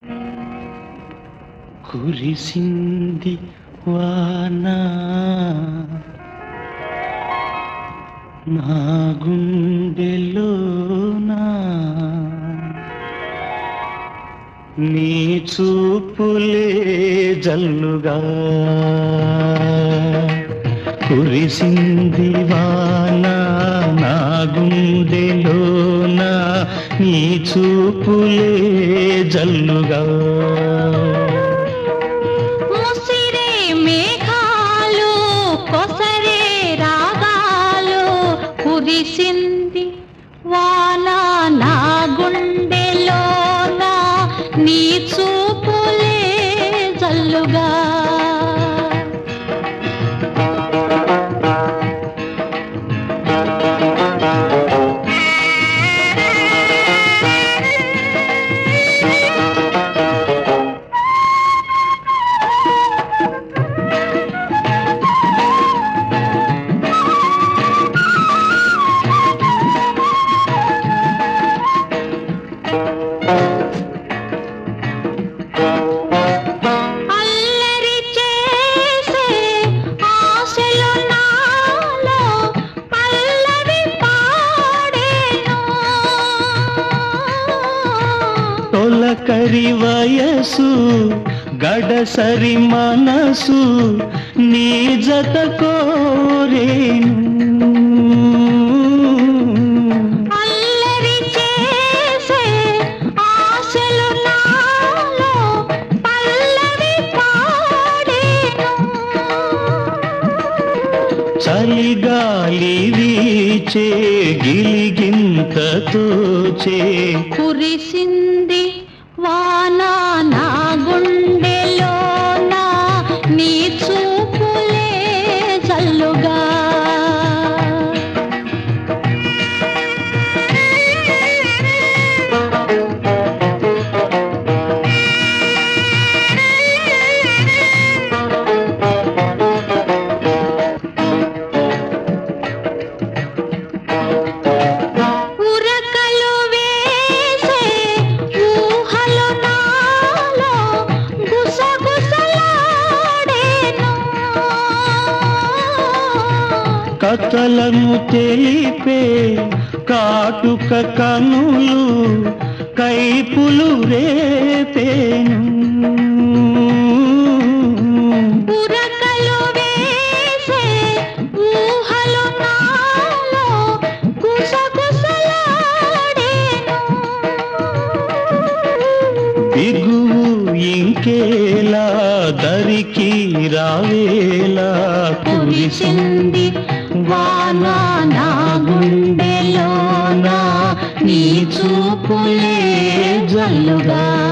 కురిసింది వాన నా గుండెలోనా, నీ చూపులే జల్లుగా. కురిసింది వాన నా గుండెలోనా, నీ చూపులే జల్లుగా. ముసిరే మేఘాలు కొసరే రాగాలు, కురిసింది వాన నా గుండెలోన, నీ చూపులే జల్లుగా. అల్లరి చేసే ఆశలు నాలో పల్లవి పాడేను. తొలకరి వయసు గడసరి మనసు నీ జత కోరేను. అల్లరి చేసే ఆశలు నాలో పల్లవి పాడేను. చలిగాలి వీచే గిలిగింతతో చే. కురిసింది వాన నా గుండెలోన, నీ చూపులే జల్లుగా. ఉరకలు వేసే ఊహలు నాలో గుసగుసలాడేను. కథలను తెలిపే కాటుక కనులు కైపులు రేపేను. ఉరకలు వేసే ఊహలు నాలో గుసగుసలాడేను. బిగువు ఇంకేలా దరికి రావేలా. కురిసింది వాన నా గుండెలోన, నీ చూపులే జల్లుగా.